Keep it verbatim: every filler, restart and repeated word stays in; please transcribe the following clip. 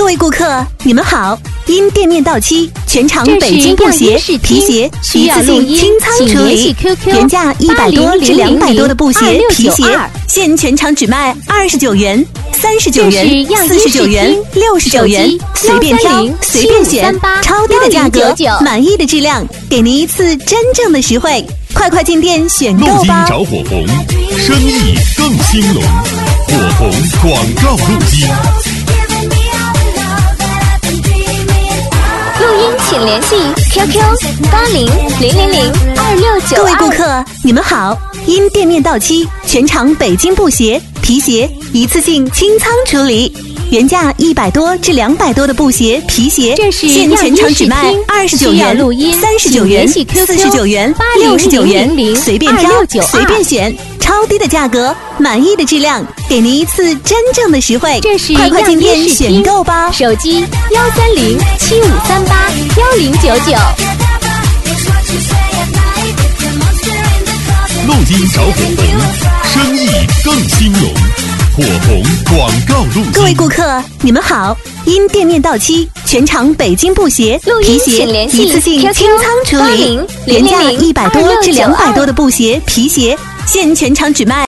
位顾客，你们好，因店面到期，全场北京布鞋、皮鞋一次性清仓处理，原价一百多至两百多的布鞋、皮鞋，现全场只卖二十九元、三十九元、四十九元、六十九元，随便挑，随便选，超低的价格，满意的质量，给您一次真正的实惠。快快进店选购吧！ 陆金找火红，生意更兴隆。火红广告录音。 录音请联系 Q Q 八零零零零二六九二。 各位顾客，你们好，因店面到期，全场北京布鞋、皮鞋一次性清仓处理。原价一百多至两百多的布鞋、皮鞋，现全场只卖二十九元、三十九元、四十九元、六十九元，随便挑，随便选，超低的价格，满意的质量，给您一次真正的实惠。快快进店选购吧！ 手机幺三零七五三八幺零九九。 陆金找火红，生意更兴隆。火红广告录音。 各位顾客，你们好，因店面到期，全场北京布鞋、皮鞋一次性清仓处理，原价一百多至两百多的布鞋、皮鞋，现全场只卖